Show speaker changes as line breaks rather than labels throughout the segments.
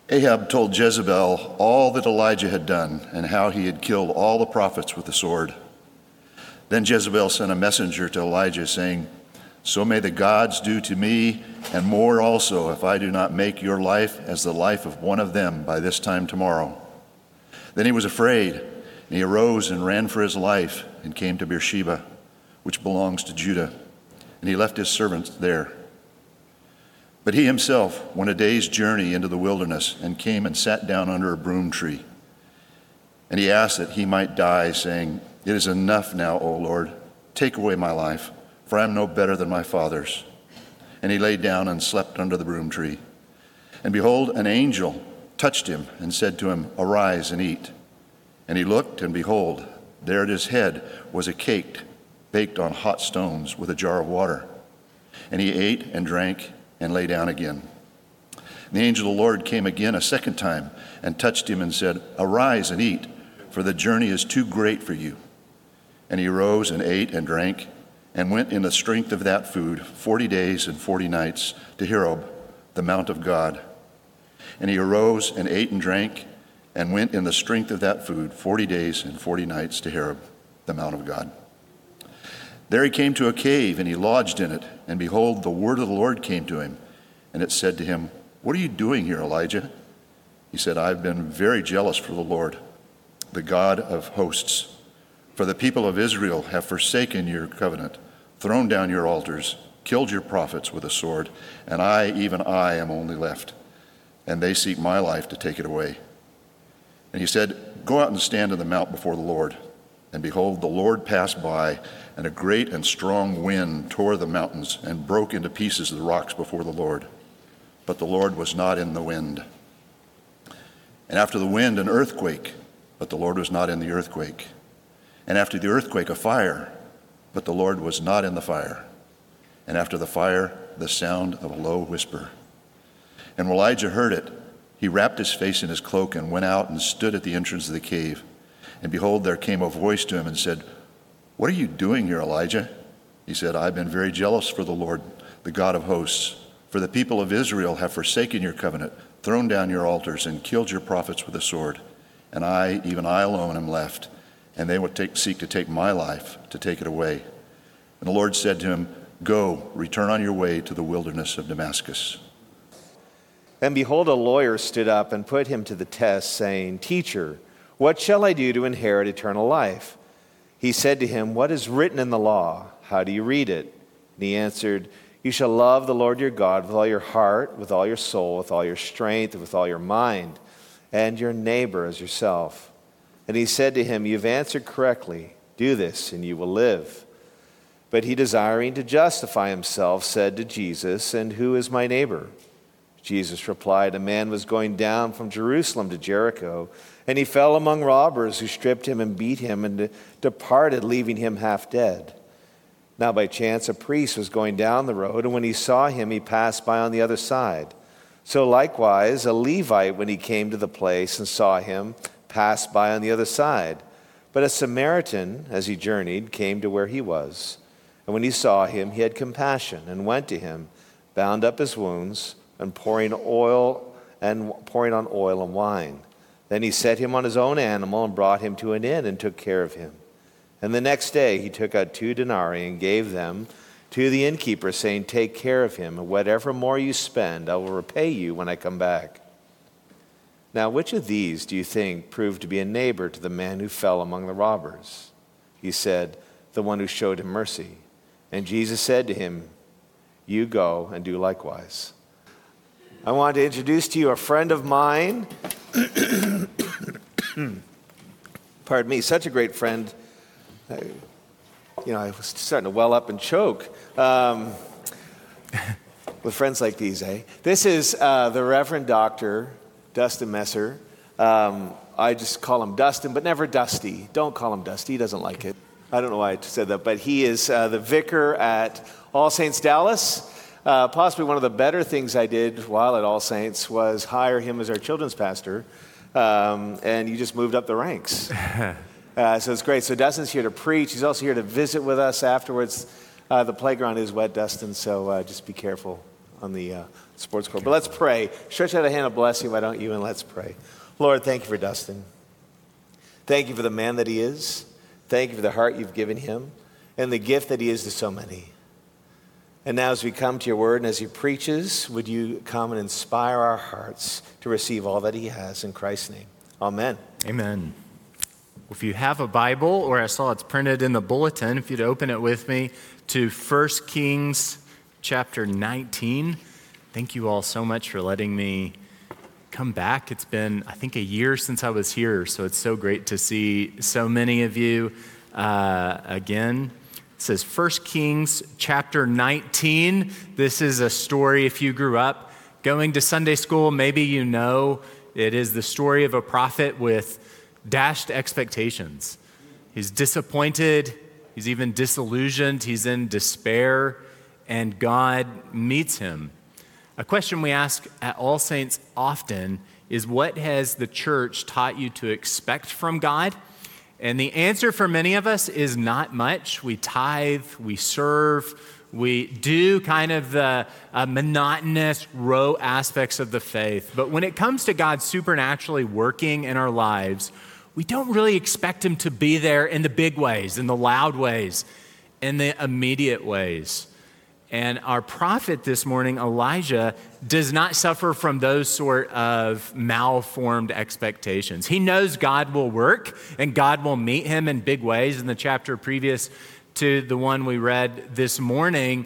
Ahab told Jezebel all that Elijah had done and how he had killed all the prophets with the sword. Then Jezebel sent a messenger to Elijah saying, "So may the gods do to me and more also if I do not make your life as the life of one of them by this time tomorrow." Then he was afraid, and he arose and ran for his life and came to Beersheba, which belongs to Judah, and he left his servants there. But he himself went a day's journey into the wilderness and came and sat down under a broom tree. And he asked that he might die, saying, "It is enough now, O Lord. Take away my life, for I am no better than my fathers." And he lay down and slept under the broom tree. And behold, an angel touched him and said to him, "Arise and eat." And he looked, and behold, there at his head was a cake baked on hot stones with a jar of water. And he ate and drank and lay down again. And the angel of the Lord came again a second time and touched him and said, "Arise and eat, for the journey is too great for you." And he arose and ate and drank and went in the strength of that food 40 days and 40 nights to Horeb, the mount of God. And he arose and ate and drank and went in the strength of that food 40 days and 40 nights to Horeb, the mount of God. There he came to a cave, and he lodged in it. And behold, the word of the Lord came to him. And it said to him, "What are you doing here, Elijah?" He said, "I've been very jealous for the Lord, the God of hosts. For the people of Israel have forsaken your covenant, thrown down your altars, killed your prophets with a sword, and I, even I, am only left. And they seek my life to take it away." And he said, "Go out and stand on the mount before the Lord." And behold, the Lord passed by, and a great and strong wind tore the mountains and broke into pieces the rocks before the Lord. But the Lord was not in the wind. And after the wind, an earthquake, but the Lord was not in the earthquake. And after the earthquake, a fire, but the Lord was not in the fire. And after the fire, the sound of a low whisper. And when Elijah heard it, he wrapped his face in his cloak and went out and stood at the entrance of the cave. And behold, there came a voice to him and said, "What are you doing here, Elijah?" He said, "I've been very jealous for the Lord, the God of hosts. For the people of Israel have forsaken your covenant, thrown down your altars, and killed your prophets with the sword. And I, even I alone, am left, and they would seek to take my life, to take it away." And the Lord said to him, "Go, return on your way to the wilderness of Damascus."
And behold, a lawyer stood up and put him to the test, saying, "Teacher, what shall I do to inherit eternal life?" He said to him, "What is written in the law? How do you read it?" And he answered, "You shall love the Lord your God with all your heart, with all your soul, with all your strength, and with all your mind, and your neighbor as yourself." And he said to him, "You've answered correctly. Do this, and you will live." But he, desiring to justify himself, said to Jesus, "And who is my neighbor?" Jesus replied, "A man was going down from Jerusalem to Jericho, and he fell among robbers who stripped him and beat him and departed, leaving him half dead. Now by chance a priest was going down the road, and when he saw him, he passed by on the other side. So likewise a Levite, when he came to the place and saw him, passed by on the other side. But a Samaritan, as he journeyed, came to where he was. And when he saw him, he had compassion and went to him, bound up his wounds, and pouring on oil and wine. Then he set him on his own animal and brought him to an inn and took care of him. And the next day he took out 2 denarii and gave them to the innkeeper, saying, 'Take care of him, and whatever more you spend, I will repay you when I come back.' Now which of these do you think proved to be a neighbor to the man who fell among the robbers?" He said, "The one who showed him mercy." And Jesus said to him, "You go and do likewise." I want to introduce to you a friend of mine. Pardon me, such a great friend. I was starting to well up and choke with friends like these, eh? This is the Reverend Dr. Dustin Messer. I just call him Dustin, but never Dusty. Don't call him Dusty. He doesn't like it. I don't know why I said that, but he is the vicar at All Saints Dallas. Possibly one of the better things I did while at All Saints was hire him as our children's pastor, and you just moved up the ranks. So it's great. So Dustin's here to preach. He's also here to visit with us afterwards. The playground is wet, Dustin, so just be careful on the sports court. But let's pray. Stretch out a hand of blessing, why don't you, and let's pray. Lord, thank you for Dustin. Thank you for the man that he is. Thank you for the heart you've given him and the gift that he is to so many. And now as we come to your word and as he preaches, would you come and inspire our hearts to receive all that he has in Christ's name. Amen.
Amen. If you have a Bible, or I saw it's printed in the bulletin, if you'd open it with me to 1 Kings chapter 19. Thank you all so much for letting me come back. It's been, I think, a year since I was here, so it's so great to see so many of you again. It says 1 Kings chapter 19. This is a story, if you grew up going to Sunday school, maybe you know it is the story of a prophet with dashed expectations. He's disappointed, he's even disillusioned, he's in despair, and God meets him. A question we ask at All Saints often is, what has the church taught you to expect from God? And the answer for many of us is not much. We tithe, we serve, we do kind of the monotonous row aspects of the faith. But when it comes to God supernaturally working in our lives, we don't really expect him to be there in the big ways, in the loud ways, in the immediate ways. And our prophet this morning, Elijah, does not suffer from those sort of malformed expectations. He knows God will work and God will meet him in big ways. In the chapter previous to the one we read this morning,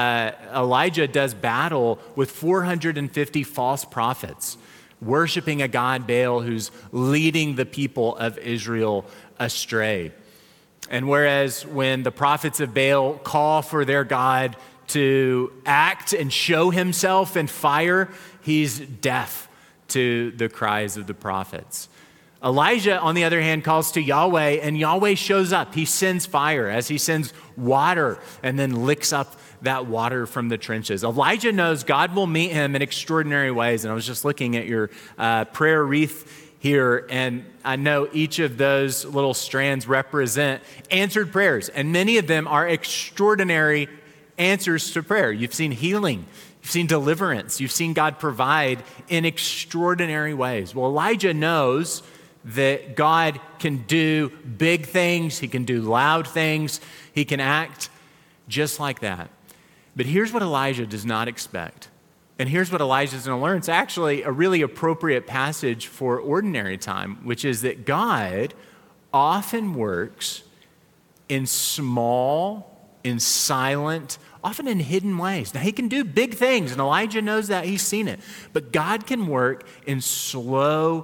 Elijah does battle with 450 false prophets, worshiping a god Baal who's leading the people of Israel astray. And whereas when the prophets of Baal call for their God to act and show himself in fire, he's deaf to the cries of the prophets. Elijah, on the other hand, calls to Yahweh, and Yahweh shows up. He sends fire as he sends water and then licks up that water from the trenches. Elijah knows God will meet him in extraordinary ways. And I was just looking at your prayer wreath here, and I know each of those little strands represent answered prayers, and many of them are extraordinary answers to prayer. You've seen healing, you've seen deliverance, you've seen God provide in extraordinary ways. Well, Elijah knows that God can do big things, he can do loud things, he can act just like that. But here's what Elijah does not expect. And here's what Elijah's going to learn. It's actually a really appropriate passage for ordinary time, which is that God often works in small, in silent, often in hidden ways. Now, he can do big things, and Elijah knows that. He's seen it. But God can work in slow,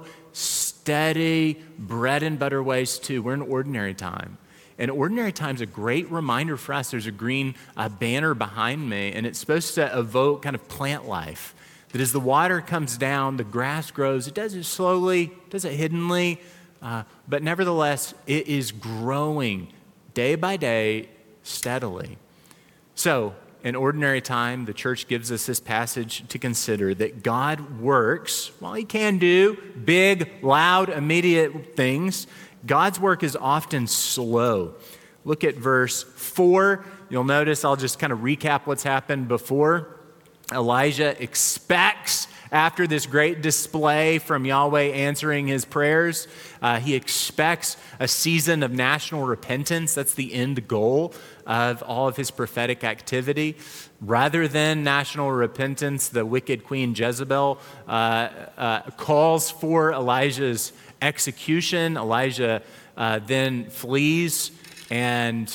steady, bread and butter ways too. We're in ordinary time. And ordinary time is a great reminder for us. There's a green banner behind me, and it's supposed to evoke kind of plant life. That as the water comes down, the grass grows. It does it slowly, does it hiddenly, but nevertheless, it is growing day by day, steadily. So, in ordinary time, the church gives us this passage to consider that God works, while he can do big, loud, immediate things, God's work is often slow. Look at verse 4. You'll notice I'll just kind of recap what's happened before. Elijah expects, after this great display from Yahweh answering his prayers, he expects a season of national repentance. That's the end goal of all of his prophetic activity. Rather than national repentance, the wicked queen Jezebel calls for Elijah's execution. Elijah then flees, and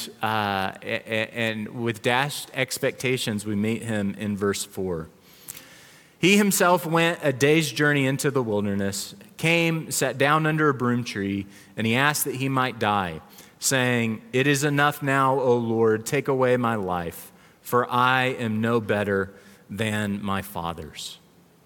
with dashed expectations, we meet him in verse 4. He himself went a day's journey into the wilderness, came, sat down under a broom tree, and he asked that he might die, saying, "It is enough now, O Lord, take away my life, for I am no better than my fathers."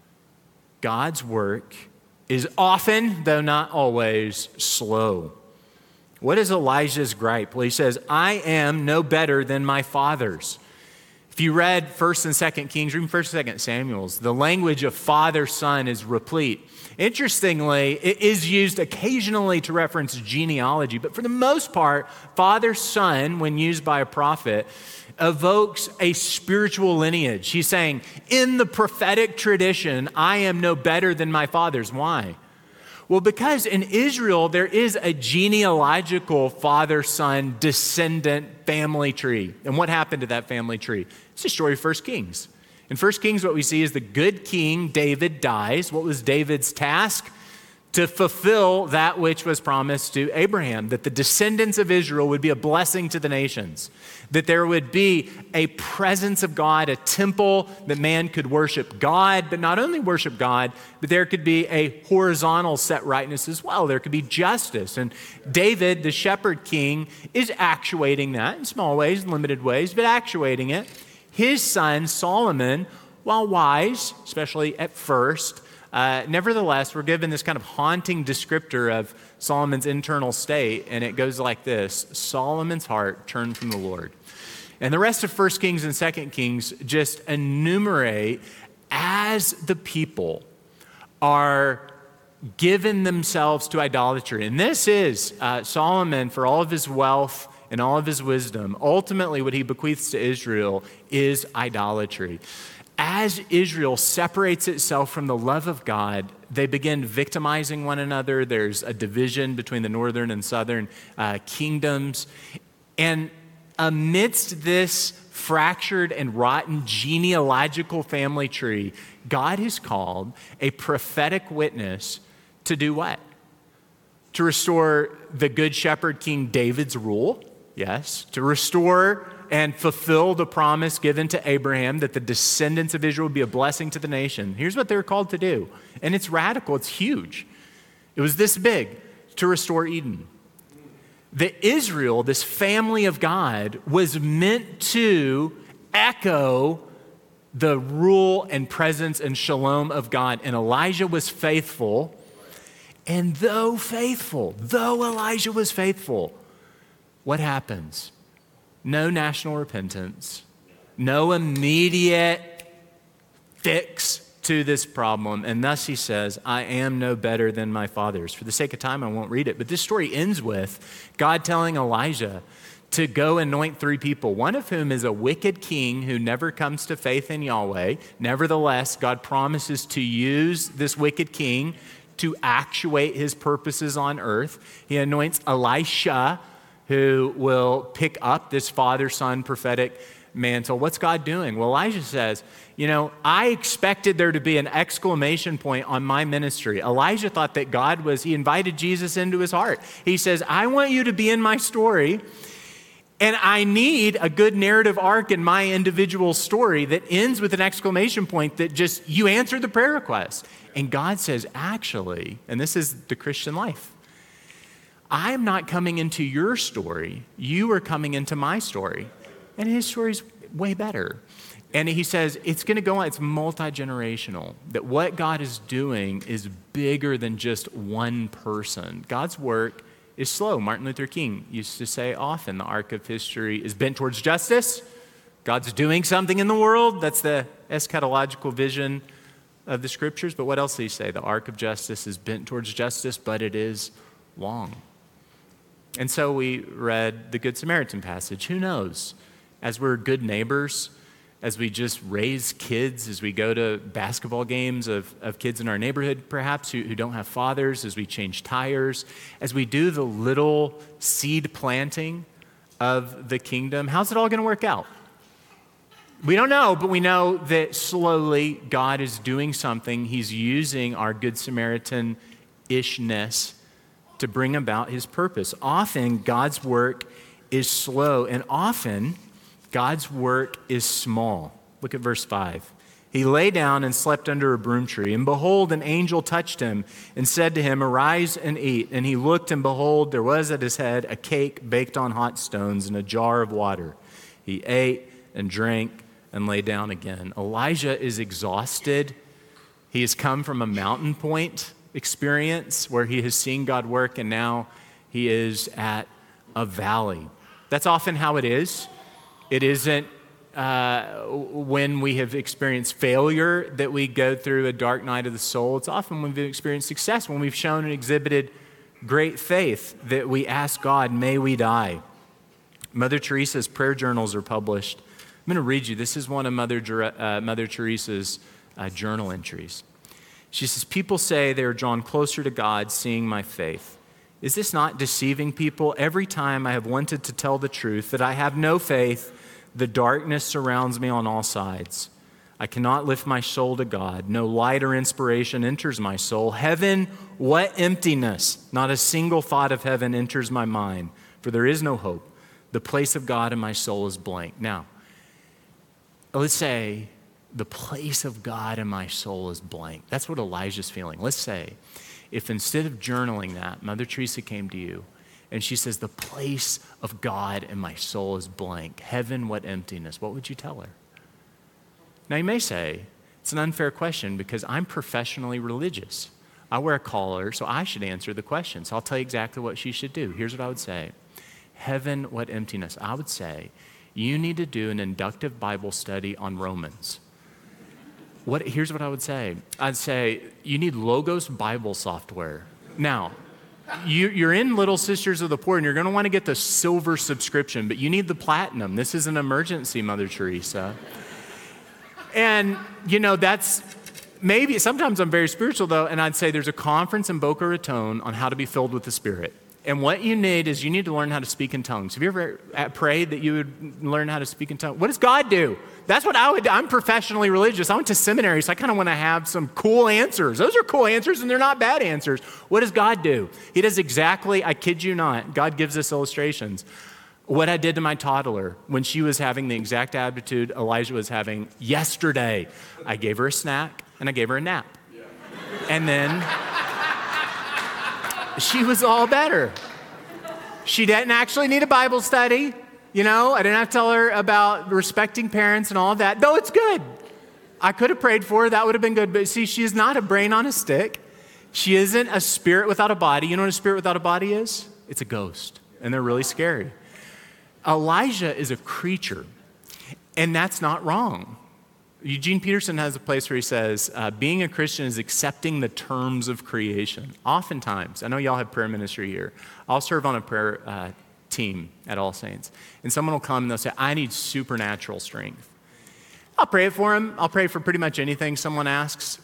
God's work is often, though not always, slow. What is Elijah's gripe? Well, he says, "I am no better than my fathers." If you read 1st and 2nd Kings, or even 1st and 2nd Samuel's, the language of father-son is replete. Interestingly, it is used occasionally to reference genealogy, but for the most part, father-son, when used by a prophet, evokes a spiritual lineage. He's saying, in the prophetic tradition, I am no better than my fathers. Why? Well, because in Israel, there is a genealogical father-son descendant family tree. And what happened to that family tree? It's the story of 1 Kings. In 1 Kings, what we see is the good king, David, dies. What was David's task? To fulfill that which was promised to Abraham, that the descendants of Israel would be a blessing to the nations, that there would be a presence of God, a temple that man could worship God, but not only worship God, but there could be a horizontal set rightness as well. There could be justice. And David, the shepherd king, is actuating that in small ways, limited ways, but actuating it. His son, Solomon, while wise, especially at first, nevertheless, we're given this kind of haunting descriptor of Solomon's internal state, and it goes like this: Solomon's heart turned from the Lord. And the rest of 1 Kings and 2 Kings just enumerate as the people are given themselves to idolatry. And this is Solomon, for all of his wealth and all of his wisdom, ultimately what he bequeaths to Israel is idolatry. As Israel separates itself from the love of God, they begin victimizing one another. There's a division between the northern and southern kingdoms. And amidst this fractured and rotten genealogical family tree, God has called a prophetic witness to do what? To restore the good shepherd King David's rule, yes. To restore and fulfill the promise given to Abraham that the descendants of Israel would be a blessing to the nation. Here's what they're called to do. And it's radical, it's huge. It was this big: to restore Eden. That Israel, this family of God, was meant to echo the rule and presence and shalom of God. And Elijah was faithful. And though Elijah was faithful, what happens? No national repentance, no immediate fix to this problem. And thus he says, I am no better than my fathers. For the sake of time, I won't read it. But this story ends with God telling Elijah to go anoint 3 people, one of whom is a wicked king who never comes to faith in Yahweh. Nevertheless, God promises to use this wicked king to actuate his purposes on earth. He anoints Elisha, who will pick up this father-son prophetic mantle. What's God doing? Well, Elijah says, I expected there to be an exclamation point on my ministry. Elijah thought that he invited Jesus into his heart. He says, I want you to be in my story, and I need a good narrative arc in my individual story that ends with an exclamation point that just, you answered the prayer request. And God says, actually, and this is the Christian life, I'm not coming into your story. You are coming into my story. And his story's way better. And he says it's going to go on. It's multi-generational. That what God is doing is bigger than just one person. God's work is slow. Martin Luther King used to say often the arc of history is bent towards justice. God's doing something in the world. That's the eschatological vision of the scriptures. But what else did he say? The arc of justice is bent towards justice, but it is long. And so we read the Good Samaritan passage. Who knows? As we're good neighbors, as we just raise kids, as we go to basketball games of kids in our neighborhood, perhaps, who don't have fathers, as we change tires, as we do the little seed planting of the kingdom, how's it all going to work out? We don't know, but we know that slowly God is doing something. He's using our Good Samaritan-ishness to bring about his purpose. Often God's work is slow, and often God's work is small. Look at verse 5. He lay down and slept under a broom tree, and behold, an angel touched him and said to him, arise and eat. And he looked, and behold, there was at his head a cake baked on hot stones and a jar of water. He ate and drank and lay down again. Elijah is exhausted. He has come from a mountain point experience where he has seen God work, and now he is at a valley. That's often how it is. It isn't when we have experienced failure that we go through a dark night of the soul. It's often when we've experienced success, when we've shown and exhibited great faith that we ask God, may we die. Mother Teresa's prayer journals are published. I'm going to read you. This is one of Mother Teresa's journal entries. She says, people say they are drawn closer to God seeing my faith. Is this not deceiving people? Every time I have wanted to tell the truth that I have no faith, the darkness surrounds me on all sides. I cannot lift my soul to God. No light or inspiration enters my soul. Heaven, what emptiness. Not a single thought of heaven enters my mind, for there is no hope. The place of God in my soul is blank. Now, let's say the place of God in my soul is blank. That's what Elijah's feeling. Let's say if instead of journaling that, Mother Teresa came to you and she says, the place of God in my soul is blank. Heaven, what emptiness. What would you tell her? Now, you may say, it's an unfair question because I'm professionally religious. I wear a collar, so I should answer the question. So I'll tell you exactly what she should do. Here's what I would say. Heaven, what emptiness. I would say, you need to do an inductive Bible study on Romans. Here's what I would say. I'd say, you need Logos Bible software. Now, you're in Little Sisters of the Poor, and you're going to want to get the silver subscription, but you need the platinum. This is an emergency, Mother Teresa. And, that's maybe, sometimes I'm very spiritual, though, and I'd say there's a conference in Boca Raton on how to be filled with the Spirit. And what you need is you need to learn how to speak in tongues. Have you ever prayed that you would learn how to speak in tongues? What does God do? That's what I would do. I'm professionally religious. I went to seminary, so I kind of want to have some cool answers. Those are cool answers, and they're not bad answers. What does God do? He does exactly, I kid you not, God gives us illustrations. What I did to my toddler when she was having the exact attitude Elijah was having yesterday. I gave her a snack, and I gave her a nap. And then she was all better. She didn't actually need a Bible study. I didn't have to tell her about respecting parents and all of that, though it's good. I could have prayed for her. That would have been good. But see, she is not a brain on a stick. She isn't a spirit without a body. You know what a spirit without a body is? It's a ghost, and they're really scary. Elijah is a creature, and that's not wrong. Eugene Peterson has a place where he says, being a Christian is accepting the terms of creation. Oftentimes, I know y'all have prayer ministry here. I'll serve on a prayer team at All Saints. And someone will come and they'll say, I need supernatural strength. I'll pray for him. I'll pray for pretty much anything someone asks.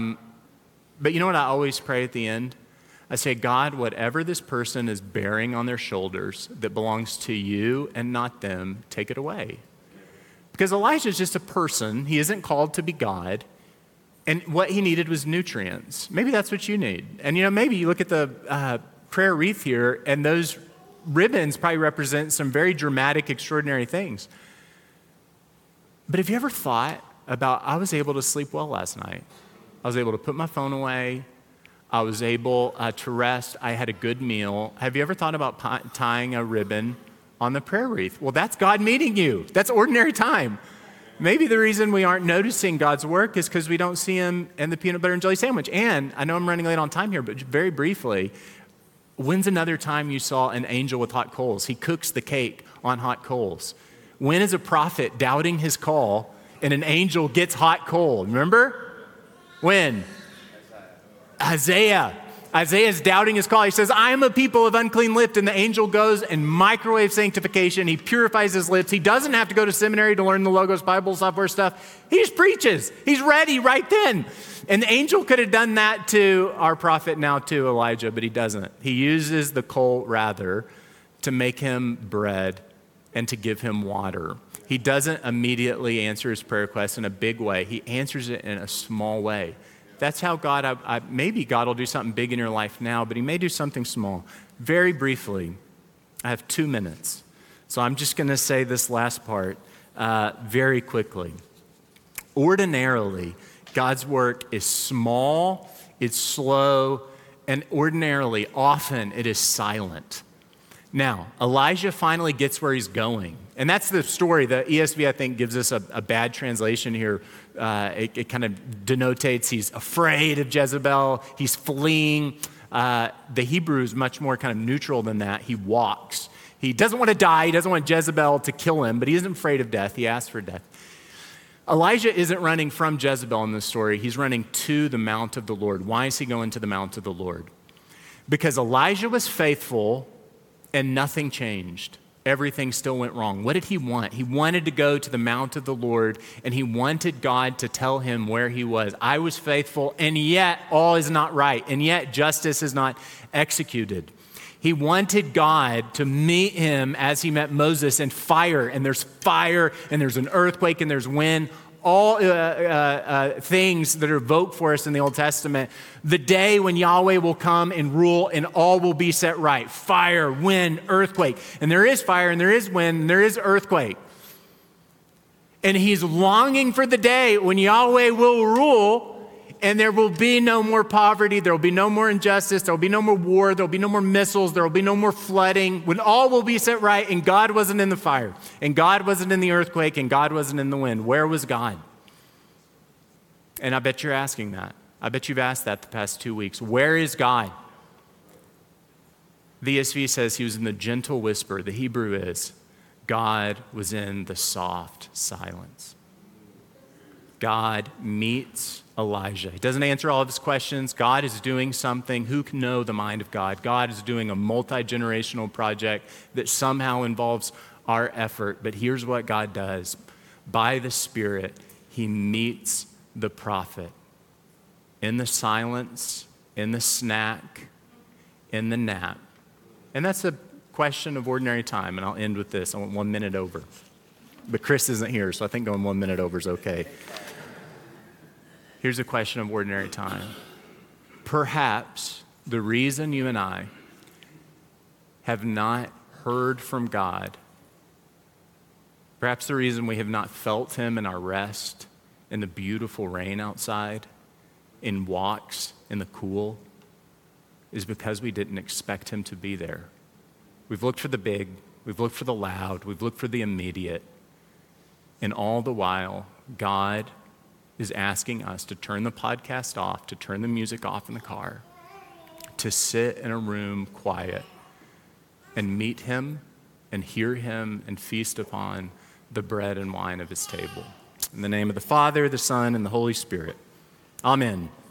But you know what I always pray at the end? I say, God, whatever this person is bearing on their shoulders that belongs to you and not them, take it away. Because Elijah is just a person. He isn't called to be God. And what he needed was nutrients. Maybe that's what you need. And maybe you look at the prayer wreath here, and those ribbons probably represent some very dramatic, extraordinary things. But have you ever thought about, I was able to sleep well last night. I was able to put my phone away. I was able to rest. I had a good meal. Have you ever thought about tying a ribbon on the prayer wreath? Well, that's God meeting you. That's ordinary time. Maybe the reason we aren't noticing God's work is because we don't see him in the peanut butter and jelly sandwich. And I know I'm running late on time here, but very briefly, when's another time you saw an angel with hot coals? He cooks the cake on hot coals. When is a prophet doubting his call and an angel gets hot coal? Remember? When? Isaiah. Isaiah's doubting his call. He says, I am a people of unclean lips. And the angel goes and microwave sanctification. He purifies his lips. He doesn't have to go to seminary to learn the Logos Bible software stuff. He just preaches. He's ready right then. And the angel could have done that to our prophet now too, Elijah, but he doesn't. He uses the coal rather to make him bread and to give him water. He doesn't immediately answer his prayer request in a big way. He answers it in a small way. That's how God, maybe God will do something big in your life now, but he may do something small. Very briefly, I have 2 minutes. So I'm just going to say this last part very quickly. Ordinarily, God's work is small, it's slow, and ordinarily, often, it is silent. Now, Elijah finally gets where he's going. And that's the story. The ESV, I think, gives us a bad translation here. It kind of denotates he's afraid of Jezebel. He's fleeing. The Hebrew is much more kind of neutral than that. He walks. He doesn't want to die. He doesn't want Jezebel to kill him, but he isn't afraid of death. He asks for death. Elijah isn't running from Jezebel in this story. He's running to the mount of the Lord. Why is he going to the mount of the Lord? Because Elijah was faithful and nothing changed. Everything still went wrong. What did he want? He wanted to go to the mount of the Lord, and he wanted God to tell him where he was. I was faithful, and yet all is not right, and yet justice is not executed. He wanted God to meet him as he met Moses in fire, and there's an earthquake, and there's wind, all things that are evoked for us in the Old Testament. The day when Yahweh will come and rule and all will be set right. Fire, wind, earthquake. And there is fire and there is wind and there is earthquake. And he's longing for the day when Yahweh will rule and there will be no more poverty, there will be no more injustice, there will be no more war, there will be no more missiles, there will be no more flooding, when all will be set right and God wasn't in the fire, and God wasn't in the earthquake, and God wasn't in the wind. Where was God? And I bet you're asking that. I bet you've asked that the past 2 weeks. Where is God? The ESV says he was in the gentle whisper. The Hebrew is, God was in the soft silence. God meets Elijah. He doesn't answer all of his questions. God is doing something. Who can know the mind of God? God is doing a multi-generational project that somehow involves our effort. But here's what God does. By the Spirit, he meets the prophet in the silence, in the snack, in the nap. And that's a question of ordinary time. And I'll end with this. I want 1 minute over. But Chris isn't here, so I think going 1 minute over is okay. Here's a question of ordinary time. Perhaps the reason you and I have not heard from God, perhaps the reason we have not felt him in our rest, in the beautiful rain outside, in walks in the cool, is because we didn't expect him to be there. We've looked for the big, we've looked for the loud, we've looked for the immediate, and all the while, God is asking us to turn the podcast off, to turn the music off in the car, to sit in a room quiet and meet him and hear him and feast upon the bread and wine of his table. In the name of the Father, the Son, and the Holy Spirit. Amen.